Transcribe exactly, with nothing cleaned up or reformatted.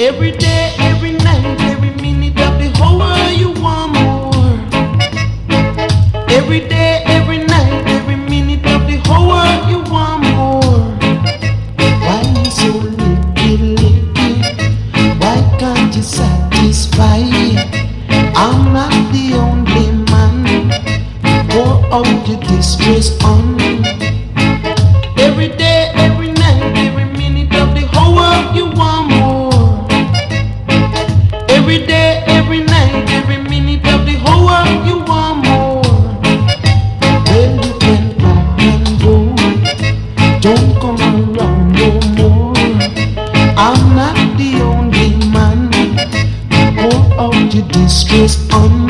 Every day, every night, every minute of the whole world you want more. Every day, every night, every minute of the whole world you want more. Why you so licky, licky? Why can't you satisfy? I'm not the only man. Pour out your distress on. Every day, every night, every minute of the whole world you want more. Every day, every night, every minute of the whole world you want more. Well, you can come and go. Don't come around no more. I'm not the only man. Pour out your distress on.